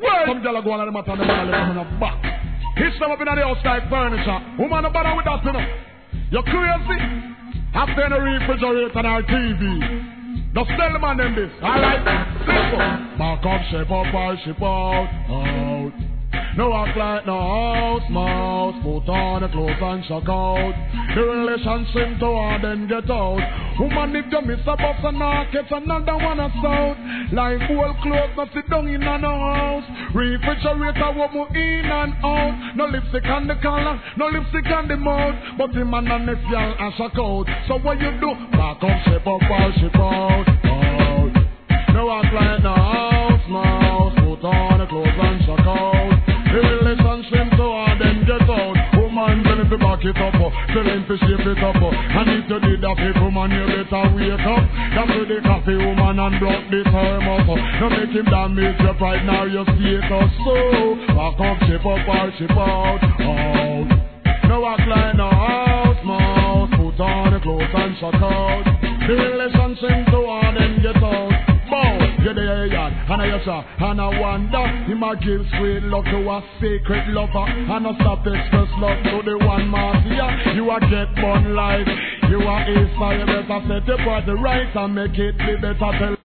Some girl go on and them at the man in a back. Hitch them up in the house like furniture. Woman, no bother with that, you know. You crazy? After a refrigerator and our TV. Just tell the man them this. Alright? Simple. Back up, shape up, or ship out. Out. No act like no house mouse. Put on the clothes and shock out. The relationship to her then get out. Woman, if you miss a bus and not catch another one a south. Like old clothes, not sit down in a house. Refrigerator, what move in and out. No lipstick on the collar, no lipstick on the mouth. But the man and the girl and shock out. So what you do? Back up, shape up, or ship out. Out. No act like no house mouse. Put on the clothes and shock out. The relationship so hard then get out. Woman tell him to back it up, tell him to shape it up. And if you did that people man you better wake up. That's with the coffee woman and block the term up. Don't make him damage your pride now your status. So back up, shape up or ship out. Out. No act like no house mouse. Put on the clothes and shock out. The relationship so hard then get out. You're the yard, and I saw, and I wonder, he might give sweet love to a secret lover, and I stop express love to the one mafia. You a get born life, you are a fire, better set the party right and make it be better.